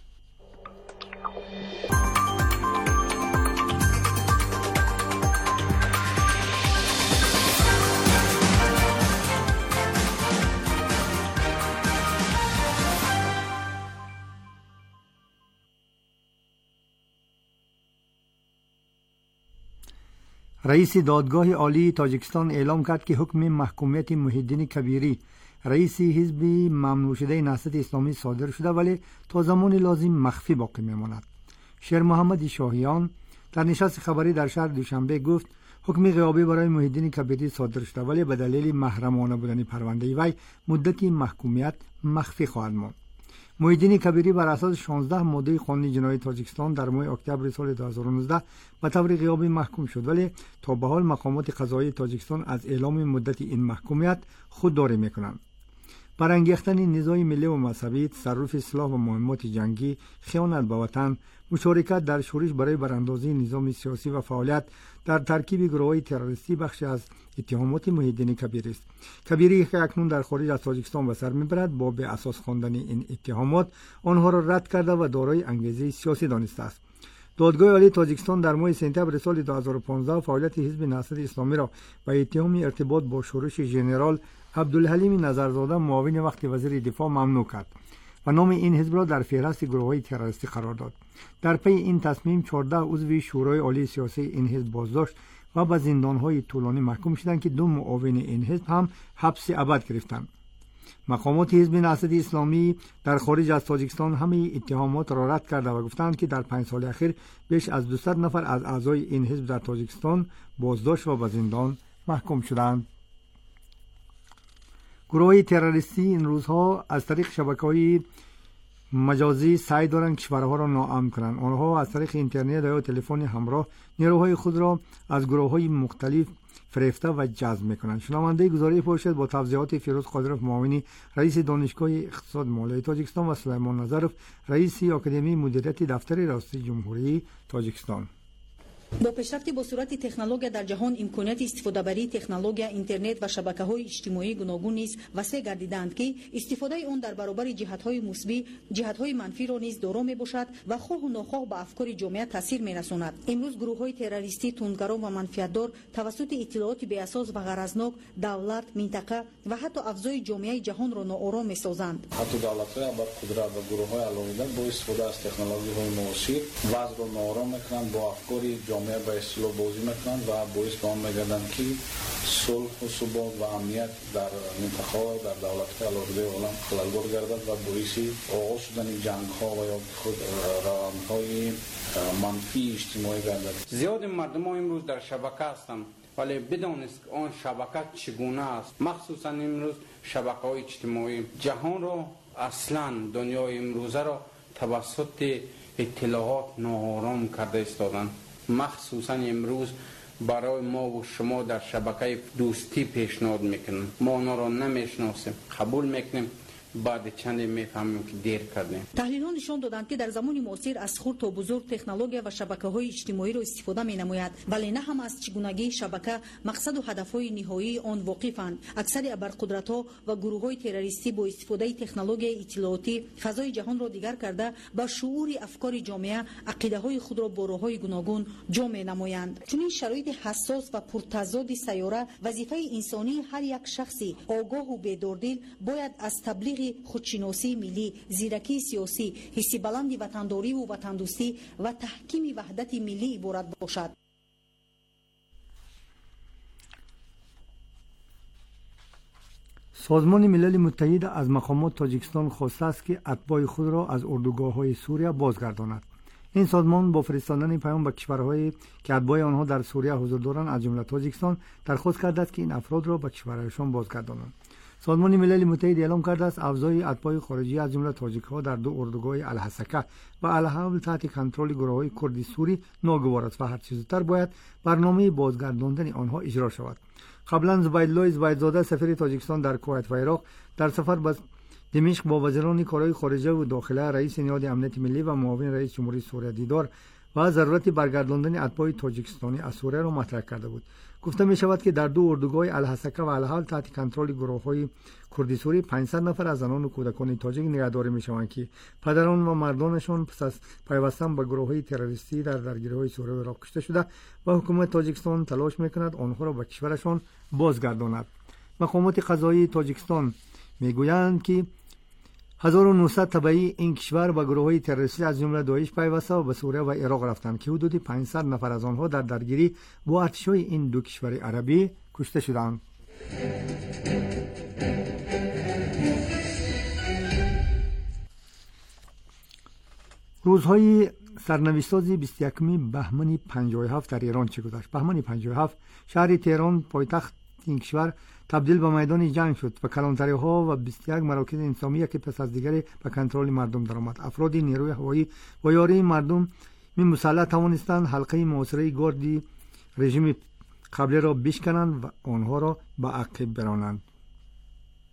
رئیس دادگاه عالی تاجیکستان اعلام کرد که حکم محکومیت محی الدین کبیری رئیس حزب ممنوع شده نهضت اسلامی صادر شده ولی تا زمان لازم مخفی باقی میماند. شیر محمد شاهیان در نشست خبری در شهر دوشنبه گفت حکم غیابی برای محی الدین کبیری صادر شده ولی به دلیل محرمانه بودن پرونده وی مدت محکومیت مخفی خواهد ماند. محی الدین کبیری بر اساس 16 ماده قانون جنایی تاجیکستان در ماه اکتبر سال 2019 به طور غیابی محکوم شد ولی تا به حال مقامات قضایی تاجیکستان از اعلام مدت این محکومیت خودداری میکنند. برانگیختن نزاع ملی و مذهبی، تصرف سلاح و مهمات جنگی، خیانت به وطن، مشارکت در شورش برای براندازی نظام سیاسی و فعالیت در ترکیب گروه‌های تروریستی بخشی از اتهامات محی الدین کبیری است. کبیری که اکنون در خارج از تاجیکستان به سر میبرد، با به اساس خواندن این اتهامات آنها را رد کرده و دارای انگیزه سیاسی دانسته است. دادگاه عالی تاجیکستان در ماه سپتامبر سال 2015 فعالیت حزب نهضت اسلامی را به اتهام ارتباط با شورش ژنرال عبدالحلیم نظرزاده معاون وقت وزیر دفاع ممنوع کرد و نام این حزب را در فهرست گروه‌های تروریستی قرار داد. در پی این تصمیم 14 عضو شورای عالی سیاسی این حزب بازداشت و به زندان‌های طولانی محکوم شدند که 2 معاون این حزب هم حبس ابد گرفتند. مقامات حزب نهضت اسلامی در خارج از تاجیکستان همه اتهامات را رد کرده و گفتند که در 5 سال اخیر بیش از 200 نفر از اعضای این حزب در تاجیکستان بازداشت و به زندان محکوم شدند. گروه تروریستی این روزها از طریق شبکه‌های مجازی سعی دارند کشورها را ناامن کنند. آنها از طریق اینترنت یا تلفن همراه نیروهای خود را از گروه‌های مختلف فریفته و جذب میکنند. شنونده گزارش باشد با توضیحات فیروز قادرов معاونی رئیس دانشگاه اقتصاد مالی تاجیکستان و سلیمان نظرov رئیس اکادمی مدیریت دفتر ریاست جمهوری تاجیکستان. با پیشرفت با صورت تکنولوژی در جهان امکانات استفاده بری تکنولوژی اینترنت و شبکه‌های اجتماعی گوناگون نیز وسیع گردیدند که استفاده آن در برابر جهت‌های مثبت جهت‌های منفی را نیز دارا میباشد و خواه و ناخواه به افکار جامعه تاثیر میرساند. امروز گروه‌های تروریستی تندگران و منفعتدار توسط اطلاعات بی اساس و غرضناک دولت، منطقه و حتی افزای جامعه جهان را ناآرام می‌سازند. حتی دولت‌های با قدرت و گروه‌های علاقه‌مند با استفاده از تکنولوژی‌های معاصر وضع را ناآرام می‌کنند، با افکار به اصطلاح بازی میکنند و باعث به آن میگردند که صلح و ثبات و امنیت در منطقه و در دولت‌های علاقه عالم خللبار گردد و باعث آغاز شدن جنگ‌ها و یا خود روندهای منفی اجتماعی گردد. زیاد مردم امروز در شبکه هستند ولی بدانست آن شبکه چگونه است. مخصوصا امروز شبکه‌های اجتماعی جهان را اصلا دنیای امروزه را توسط اطلاعات ناآرام کرده ایستادند. مخصوصا امروز برای ما و شما در شبکه دوستی پیشنهاد میکنن، ما آنها را نمیشناسیم، قبول میکنیم، بعد چند میفهمیم که دیر کردیم. تحلیل ها نشان دادند که در زمان معاصر از خرد تا بزرگ تکنولوژی و شبکه‌های اجتماعی را استفاده می‌نماید، ولی نه هم از چگونگی شبکه مقصد و هدف‌های نهایی آن واقفند. اکثر ابرقدرت‌ها و گروه‌های تروریستی با استفاده تکنولوژی اطلاعاتی فضای جهان را دیگر کرده با شعور افکار جامعه عقیده‌های خود را با راه‌های گوناگون جا می‌نمایند. چون این شرایط حساس و پرتضاد سیاره وظیفه انسانی هر یک شخصی آگاه و بیداردل باید از تبلیغ خودشناسی ملی، زیرکی سیاسی، حس بلند وطنداری و وطندوستی و تحکیم وحدت ملی عبارت باشد. سازمان ملل متحد از مقامات تاجیکستان خواسته است که اتباع خود را از اردوگاه‌های سوریه بازگرداند. این سازمان با فرستادن پیام به کشورهایی که اتباع آنها در سوریه حضور دارند از جمله تاجیکستان درخواست کرده است که این افراد را به کشورهایشان بازگردانند. سازمان ملل متحد اعلام کرده است افزای اتباع خارجی از جمله تاجیک‌ها در 2 اردوگاه الحسکه و الحول تحت کنترل گروه‌های کردی سوری ناگوار است و هر چه زودتر باید برنامه بازگرداندن آنها اجرا شود. قبلا زبیدالله زبیدزاده سفیر تاجیکستان در کویت و عراق در سفر به دمشق با وزیران کارهای خارجه و داخله، رئیس نهاد امنیت ملی و معاون رئیس جمهوری سوریه دیدار و ضرورت برگرداندن اتباع تاجیکستانی از سوریه را مطرح کرده بود. گفته می شود که در 2 اردوگاه الحسکه و الحول تحت کنترل گروه‌های کردی سوری 500 نفر از زنان و کودکان تاجیک نگهداری می شوند که پدران و مردانشان پس از پیوستن به گروه‌های تروریستی در درگیری‌های سوریه و عراق کشته شده و حکومت تاجیکستان تلاش می‌کند آنها را به کشورشان بازگرداند. مقامات قضایی تاجیکستان می‌گویند که 1900 تبعی این کشور به گروه‌های تروریستی از جمله داعش پیوسته و به سوریه و عراق رفتند که حدود 500 نفر از آنها در درگیری با ارتش‌های این 2 کشور عربی کشته شدند. روزهای سرنوشت‌ساز 21 بهمن 57 در ایران چه گذشت؟ بهمن 57 شهر تهران پایتخت این کشور تبدیل به میدان جنگ شد و کلانتری‌ها و 21 مراکز انسانی که پس از دیگری به کنترل مردم درآمد. افراد نیروی هوایی و یاری مردم مسلح توانستند حلقه محاصره گاردی رژیم قبلی را بشکنند و آنها را به عقب برانند.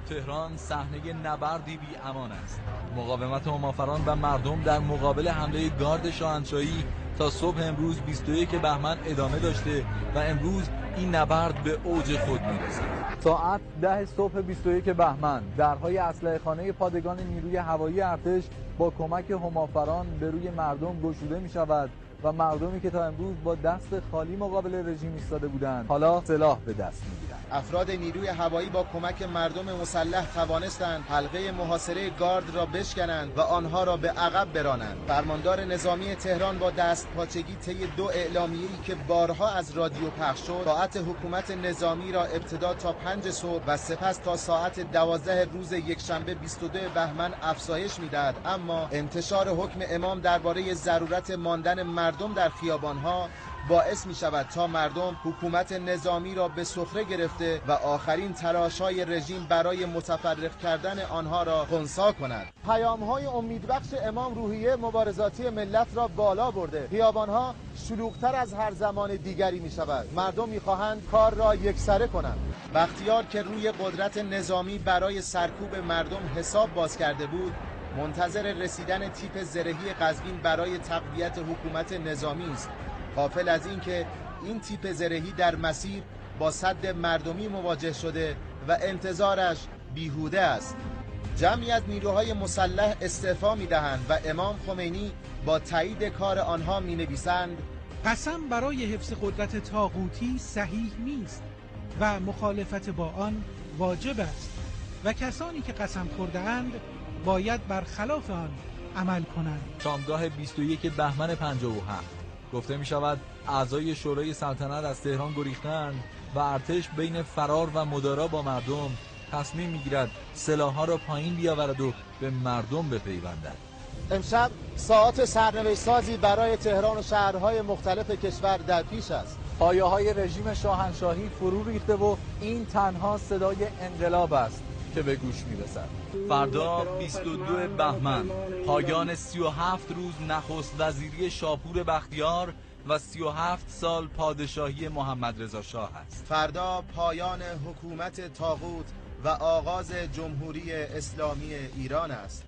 تهران صحنه نبردی بی امان است. مقاومت هومافران و مردم در مقابل حمله گارد شاهنشاهی تا صبح امروز 21 بهمن ادامه داشته و امروز این نبرد به اوج خود میرسد. ساعت 10 صبح 21 بهمن درهای اسلحه‌خانه پادگان نیروی هوایی ارتش با کمک هومافران به روی مردم گشوده می شود و مردمی که تا امروز با دست خالی مقابل رژیم ایستاده بودند حالا سلاح به دست می‌گیرند. افراد نیروی هوایی با کمک مردم مسلح توانستند حلقه محاصره گارد را بشکنند و آنها را به عقب برانند. فرماندار نظامی تهران با دست پاچگی طی 2 اعلامیه‌ای که بارها از رادیو پخش شد، ساعت حکومت نظامی را ابتدا تا 5 صبح و سپس تا ساعت 12 روز یکشنبه 22 بهمن افزایش می‌داد، اما انتشار حکم امام درباره ضرورت ماندن مردم در خیابان‌ها باعث می شود تا مردم حکومت نظامی را به سخره گرفته و آخرین تلاش‌های رژیم برای متفرق کردن آنها را خنثی کند. پیام‌های امیدبخش امام روحیه مبارزاتی ملت را بالا برده. خیابان‌ها شلوغ‌تر از هر زمان دیگری می شود. مردم می خواهند کار را یکسره کنند. بختیار که روی قدرت نظامی برای سرکوب مردم حساب باز کرده بود، منتظر رسیدن تیپ زرهی قزوین برای تقویت حکومت نظامی است، غافل از این که این تیپ زرهی در مسیر با سد مردمی مواجه شده و انتظارش بیهوده است. جمعی از نیروهای مسلح استعفا می‌دهند و امام خمینی با تایید کار آنها می‌نویسند: قسم برای حفظ قدرت طاغوتی صحیح نیست و مخالفت با آن واجب است و کسانی که قسم خورده‌اند باید برخلاف آن عمل کنند. شامگاه 21 بهمن 57 گفته می شود اعضای شورای سلطنت از تهران گریختند و ارتش بین فرار و مدارا با مردم تصمیم می گیرد سلاح‌ها را پایین بیاورد و به مردم بپیوندد. امشب ساعات سرنوشت سازی برای تهران و شهرهای مختلف کشور در پیش است. پایه‌های رژیم شاهنشاهی فرو ریخته و این تنها صدای انقلاب است که به گوش میرسد. فردا 22 بهمن پایان 37 روز نخست وزیری شاپور بختیار و 37 سال پادشاهی محمد رضا شاه است. فردا پایان حکومت طاغوت و آغاز جمهوری اسلامی ایران است.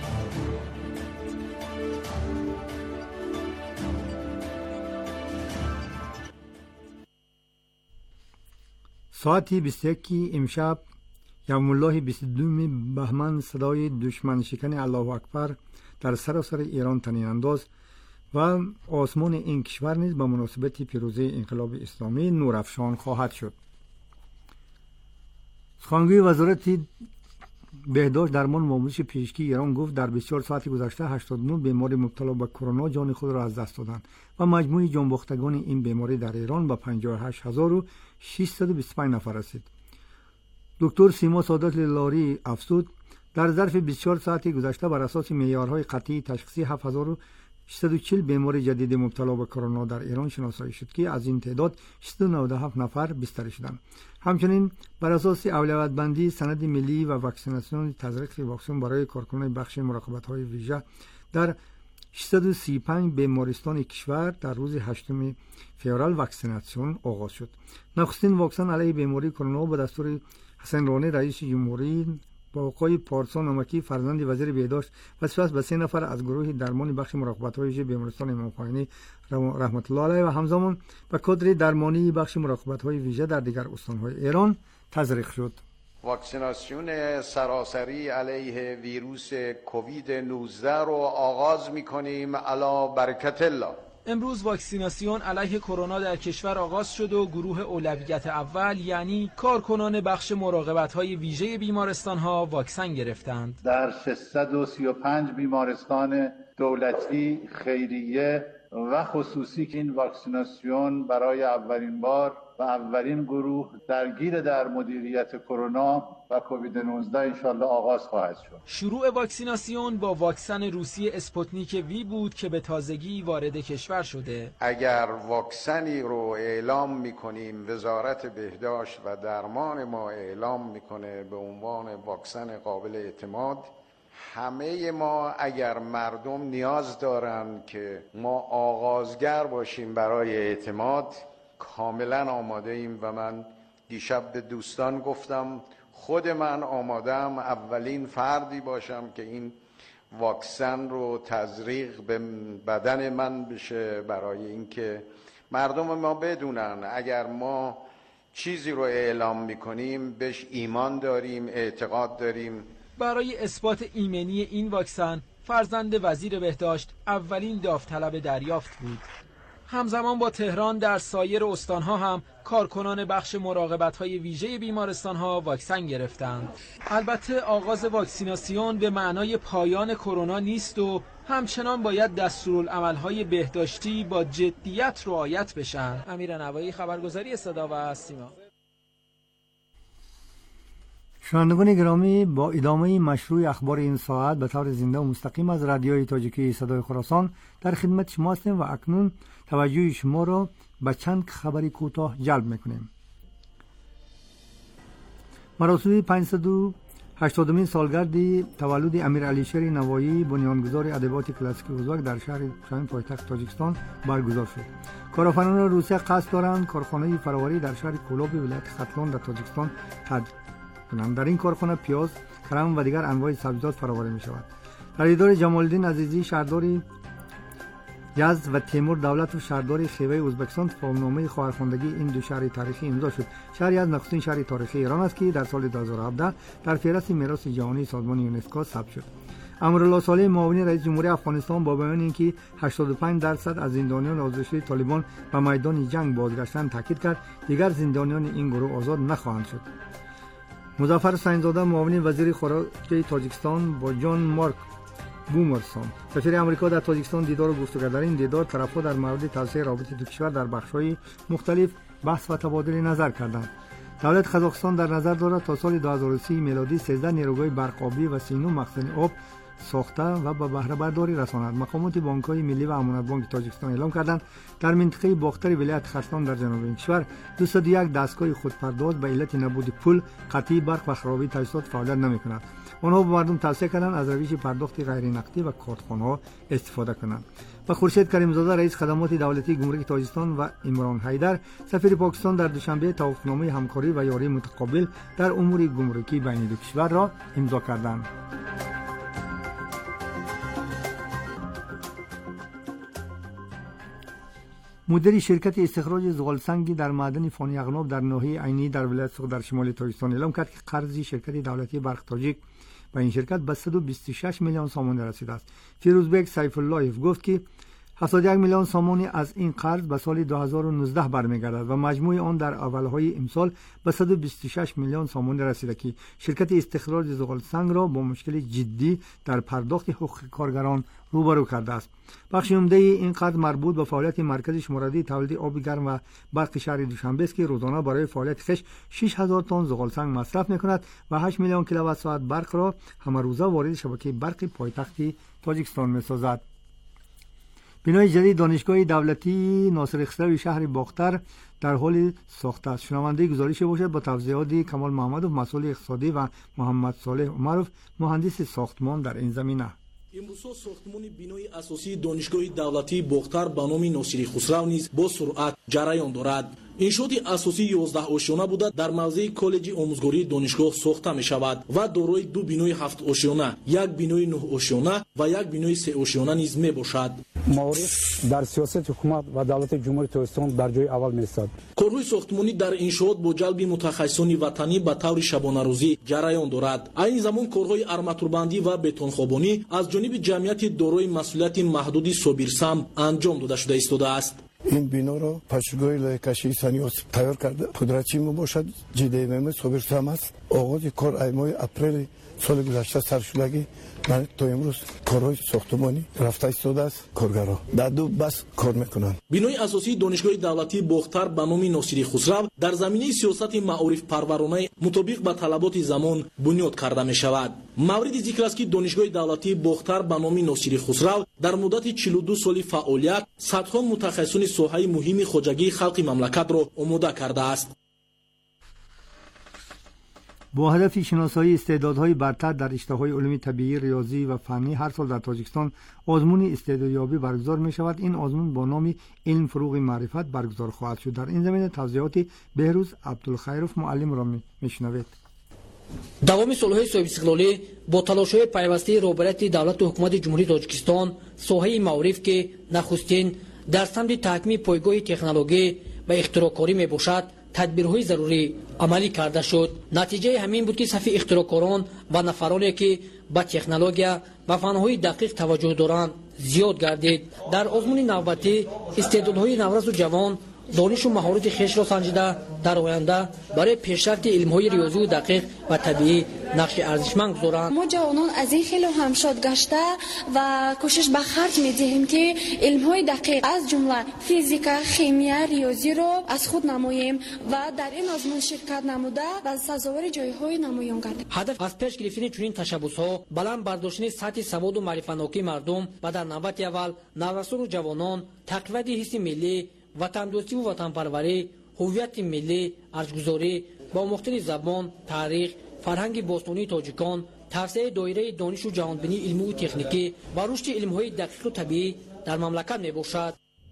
ساعتی 21 امشب یوم الله 22 بهمن صدای دشمن شکن الله اکبر در سراسر ایران طنین انداز و آسمان این کشور نیز با مناسبت پیروزی انقلاب اسلامی نورافشان خواهد شد. سخنگوی وزارت بهداشت درمان و آموزش پزشکی ایران گفت در 24 ساعت گذشته 89 بیمار مبتلا به کرونا جان خود را از دست دادند و مجموع جانباختگان این بیماری در ایران به 58625 نفر رسید. دکتر سیما سعادت لاری افزود در ظرف 24 ساعت گذشته بر اساس معیارهای قطعی تشخیصی 7640 بیمار جدید مبتلا به کرونا در ایران شناسایی شد که از این تعداد 697 نفر بستری شدند. همچنین بر اساس اولویت بندی سند ملی و واکسیناسیون تزریق واکسن برای کارکنان بخش مراقبت‌های ویژه در 635 بیمارستان کشور در روز 8 فوریه واکسیناسیون آغاز شد. نخستین واکسن علیه بیماری کرونا به دستور حسن روحانی رئیس جمهوری با آقای پارسا نمکی فرزند وزیر بهداشت و سپس به 3 نفر از گروه درمانی بخش مراقبت‌های ویژه بیمارستان امام خمینی رحمت الله علیه و همزمان به کادر درمانی بخش مراقبت‌های ویژه در دیگر استان‌های ایران تزریق شد. واکسیناسیون سراسری علیه ویروس کووید 19 رو آغاز می‌کنیم علی برکت الله. امروز واکسیناسیون علیه کرونا در کشور آغاز شد و گروه اولویت اول یعنی کارکنان بخش مراقبت‌های ویژه بیمارستان‌ها واکسن گرفتند. در 635 بیمارستان دولتی، خیریه و خصوصی که این واکسیناسیون برای اولین بار و اولین گروه درگیر در مدیریت کرونا و کووید 19 انشالله آغاز خواهد شد. شروع واکسیناسیون با واکسن روسی اسپوتنیک وی بود که به تازگی وارد کشور شده. اگر واکسنی رو اعلام میکنیم وزارت بهداشت و درمان ما اعلام میکنه به عنوان واکسن قابل اعتماد، همه ما اگر مردم نیاز دارن که ما آغازگر باشیم برای اعتماد، کاملا آماده ایم و من دیشب به دوستان گفتم خود من آمادم اولین فردی باشم که این واکسن رو تزریق به بدن من بشه، برای اینکه مردم ما بدونن اگر ما چیزی رو اعلام میکنیم بهش ایمان داریم، اعتقاد داریم. برای اثبات ایمنی این واکسن فرزند وزیر بهداشت اولین داوطلب دریافت بود. همزمان با تهران در سایر استانها هم کارکنان بخش مراقبت‌های ویژه بیمارستان‌ها واکسن گرفتند. البته آغاز واکسیناسیون به معنای پایان کرونا نیست و همچنان باید دستورالعمل‌های بهداشتی با جدیت رعایت بشن. امیر نوایی، خبرگزاری صدا و سیما. شنوندگان گرامی، با ادامه مشروع اخبار این ساعت به طور زنده و مستقیم از رادیوی تاجیکی صدای خراسان در خدمت شما هستیم و اکنون توجه شما را به چند خبری کوتاه جلب میکنیم. مراسم 580مین سالگرد تولد امیر علی شیر نوایی بنیانگذار ادبیات کلاسیک ازبک در شهر شاهین پایتخت تاجیکستان برگزار شد. کارآفرینان روسیه قصد دارند کارخانه فراوری در شهر کولاب ولایت ختلان در تاجیکستان در این کارخانه پیاز، کرم و دیگر انواع سبزیجات فراوری می شود. در دیدار جمال الدین عزیزی شهردار یزد و تیمور دولت و شهردار خیوه ازبکستان تفاهمنامه خواهرخواندگی این دو شهر تاریخی امضا شد. شهر یزد نخستین شهر تاریخی ایران است که در سال 2017 در فهرست میراث جهانی سازمان یونسکو ثبت شد. امرالله صالح معاون رئیس جمهوری افغانستان با بیان اینکه 85% از زندانیان آزادشده طالبان به میدان جنگ بازگشتند تاکید کرد دیگر زندانیان این گروه آزاد نخواهند شد. مظفر سنگزاده معاون وزیر خارجه تاجیکستان با جان مارک بومرسون سفیر امریکا در تاجیکستان دیدار و گفتگو. در این دیدار طرف‌ها در مورد توسعه رابطه دو کشور در بخش‌های مختلف بحث و تبادل نظر کردند. دولت قزاقستان در نظر دارد تا سال 2030 میلادی 13 نیروگاه برق آبی و 39 مخزن آب ساخته و به بهره برداری رساند. مقامات بانک‌های ملی و امانت بانک تاجیکستان اعلام کردند در منطقه باختر ولایت ختلان در جنوب این کشور 201 دستگاه خودپرداز به علت نبود پول، قطعی برق و خرابی تجهیزات فعالیت نمی‌کند. آنها به مردم توصیه کردند از روش پرداخت غیر نقدی و کارتخوان‌ها استفاده کنند. و خورشید کریمزاده رئیس خدمات دولتی گمرک تاجیکستان و عمران حیدر سفیر پاکستان در دوشنبه توافقنامه همکاری و یاری متقابل در امور گمرکی بین دو کشور را امضا کردند. مدیر شرکت استخراج زغالسنگی در معدن فانی اغناب در ناحیه عینی در ولایت سوق در شمال تاجیکستان اعلام کرد که قرض شرکت دولتی برق تاجیک و این شرکت به 126 میلیون سامان رسیده است. فیروزبک سیف اللهیف گفت که 71 میلیون سامانی از این قرض به سال 2019 برمیگردد و مجموع آن در اولهای امسال به 126 میلیون سامان رسیده که شرکت استخراج زغالسنگ را با مشکل جدی در پرداخت حقوق کارگران روبرو کرده است. بخش عمده این قرض مربوط به فعالیت مرکز شمردهی تولید آب گرم و برق شهر دوشنبه است که روزانه برای فعالیت خش 6000 تن زغالسنگ مصرف می‌کند و 8 میلیون کیلووات ساعت برق را همه روزه وارد شبکه برق پایتخت تاجیکستان می‌سازد. بنای جدید دانشگاه دولتی ناصر خسروی شهر باختر در حال ساخته است. شنونده گزارش باشد با توضیحات کمال محمدوف مسئول اقتصادی و محمد صالح عمرов مهندس ساختمان در این زمینه. امروزها ساختمان بینای اساسی دانشگاه دولتی باختر به نام ناصر خسرو نیز با سرعت جریان دارد. انشاء اساسی 11 آشیانه بوده در موضع کالج آموزگاری دانشگاه ساخته می شود و دارای دو بینای 7 آشیانه، یک بینای 9 آشیانه و یک بینای 3 آشیانه نیز می باشد. معارف در سیاست حکومت و دولت جمهوری تاجیکستان در جای اول می ایستد. کارهای ساختمانی در انشاءات با جلب متخصصان وطنی به طور شبانه روزی جریان دارد. این زمان کارهای آرماتوربندی و بتونخوابانی از جانب جمعیت دارای مسئولیت محدود صابرسم انجام داده شده ایستاده است. این بنا را پژوهشگاه لایحه‌کشی سنی تیار کرده. پودرچی می باشد، جدی‌مم صابرسم است. آغاز کار ایمای اپریل سال گذشته سر شدگی من تا امروز کارهای ساختمانی رفته ایستاده است. کارگرها در دو بس کار میکنند. بینای اساسی دانشگاه دولتی باختر به نام ناصر خسرو در زمینه سیاست معارف پرورانه مطابق با طلبات زمان بنیاد کرده می شود. مورد ذکر است که دانشگاه دولتی باختر به نام ناصر خسرو در مدت 42 سال فعالیت صدها متخصصان ساحه مهم خواجگی خلق مملکت را آماده کرده است. با هدف شناسایی استعدادهای برتر در رشته‌های علوم طبیعی، ریاضی و فنی هر سال در تاجیکستان آزمون استعدادیابی برگزار می شود. این آزمون با نام علم فروغ معرفت برگزار خواهد شد. در این زمینه توضیحات بهروز عبدالخیرов معلم را میشنوید. давоми солҳои соҳиб истиқлолӣ бо талошҳои пайвастии роҳбарияти давлату ҳукумати ҷумҳурии Тоҷикистон соҳаи маориф ки нахустин дар самти таҳкими пойгоҳи технологӣ ва ихтироъкорӣ мебошад тадбирҳои зарурӣ амалӣ карда шуд. натиҷаи ҳамин буд ки сафи ихтироъкорон ва нафароне ки ба технология ва фанҳои дақиқ таваҷҷӯҳ доранд зиёд гардид. дар озмуни навбатӣ истеъдодҳои навразу ҷавон донишу маҳорати хешро санҷида дар оянда барои пешрафти илмҳои риёзию дақиқ ва табиӣ нақши арзишманд гузоранд. мо ҷавонон аз ин хело ҳам шод гашта ва кӯшиш ба харҷ медиҳем ки илмҳои дақиқ аз ҷумла физика, химия, риёзиро аз худ намоем ва дар ин озмун ширкат намуда ва сазовари ҷойҳои намоён гардем. ҳадаф аз пеш гирифтани чунин tashabbusҳо баланд бардоштани сатҳи саводу маърифатнокии мардум ва дар навбати аввал наврасону ҷавонон тақвияти ҳисси миллӣ, ватандӯстиву ватанпарварӣ, ҳуввияти миллӣ, арҷгузорӣ ба омӯхтани забон, таърих, фарҳанги бостонии тоҷикон, тавсеяи доираи донишу ҷаҳонбинии илмиву техникӣ ва рушди илмҳои дақиқу табиӣ дар мамлакат мебошад.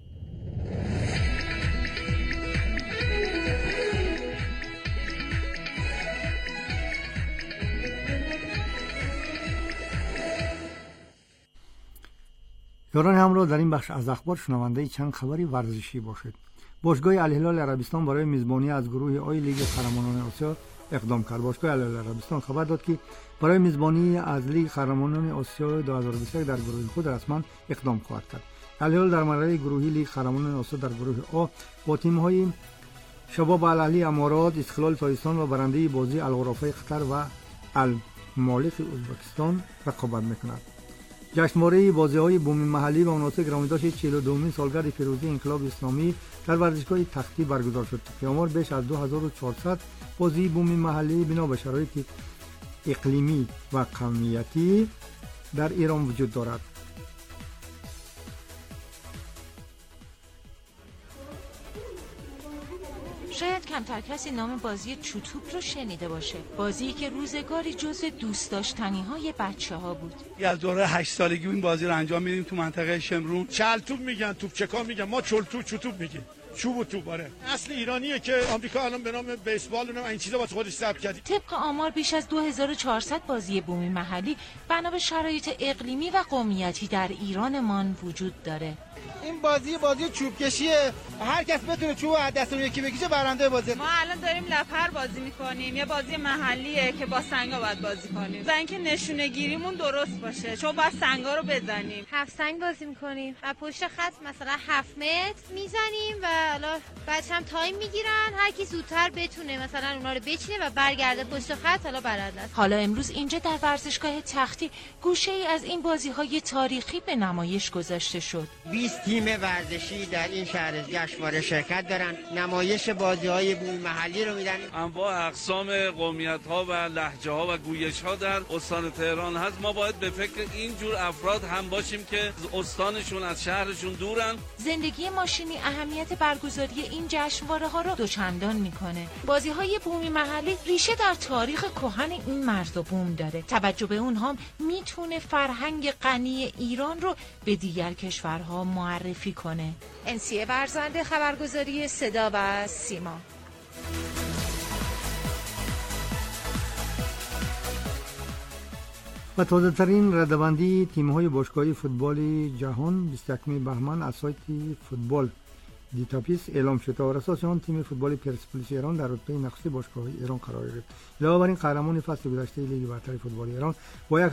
یاران همراه در این بخش از اخبار شنونده چند خبری ورزشی باشید. باشگاه الهلال عربستان برای میزبانی از گروه آی لیگ قهرمانان آسیا اقدام کرد. باشگاه الهلال عربستان خبر داد که برای میزبانی از لیگ قهرمانان آسیا 2021 در گروه خود رسما اقدام خواهد کرد. الهلال در مرحله گروهی لیگ قهرمانان آسیا در گروه آ با تیم‌های شباب الاهلی امارات، استقلال تاجیکستان و برنده بازی الغرفای قطر و المالک ازبکستان رقابت می‌کند. جشنواره بازی‌های بومی محلی و مناسب گرامیداشت 42مین سالگرد پیروزی انقلاب اسلامی در ورزشگاه تختی برگزار شد که آمار بیش از 2400 بازی بومی محلی بنا به شرایط اقلیمی و قومیتی در ایران وجود دارد. شاید کمتر کسی نام بازی چوتوپ رو شنیده باشه. بازی که روزگاری جزو دوست داشتنی های بچه ها بود. از دوره 8 سالگی این بازی رو انجام میدیم تو منطقه شمرون. چلتوپ میگن، توپ چکا میگن، ما چلتوپ چوتوپ میگیم. چوب و توپ. آره اصل ایرانیه که آمریکا الان به نام بیسبال و این چیزا واسه خودش ثبت کرد. طبق آمار بیش از 2400 بازی بومی محلی بنا به شرایط اقلیمی و قومیتی در ایرانمان وجود داره. این بازی چوب کشیه، هر کس بتونه چوب از دست اون یکی بکشه برنده بازی. ما الان داریم لپر بازی میکنیم، یه بازی محلیه که با سنگا باید بازی کنیم و اینکه نشونه گیریمون درست باشه، چون باید سنگا رو بزنیم. 7 سنگ بازی میکنیم و پشت خط مثلا 7 متر میزنیم و حالا بعدش هم تایم میگیرن، هر کی زودتر بتونه مثلا اونا رو بچینه و برگرده پشت خط حالا برنده است. حالا امروز اینجا در ورزشگاه تختی گوشه‌ای از این بازی‌های تاریخی به نمایش گذاشته شد. 20 تیم ورزشی در این شهر جشنواره شرکت دارن، نمایش بازی‌های بومی محلی رو میدن. انواع اقسام قومیت‌ها و لهجه‌ها و گویش‌ها در استان تهران هست. ما باید به فکر این جور افراد هم باشیم که استانشون از شهرشون دورن. زندگی ماشینی اهمیت برگزاری این جشنواره‌ها رو دوچندان میکنه. بازی‌های بومی محلی ریشه در تاریخ کهن این مرز و بوم داره. توجه به اونها میتونه فرهنگ غنی ایران رو به دیگر کشورها معرفی کنه. انسیه ورزنده، خبرگزاری صدا و سیما. و تازه ترین رده‌بندی تیم‌های باشگاهی فوتبال جهان 21 بهمن از سایت فوتبال دیتاپیس اعلام شد. بر اساس آن تیم فوتبال پرسپولیس ایران در رتبه نخست باشگاه‌های ایران قرار گرفت. علاوه بر این قهرمان فصل گذشته لیگ برتر فوتبال ایران با یک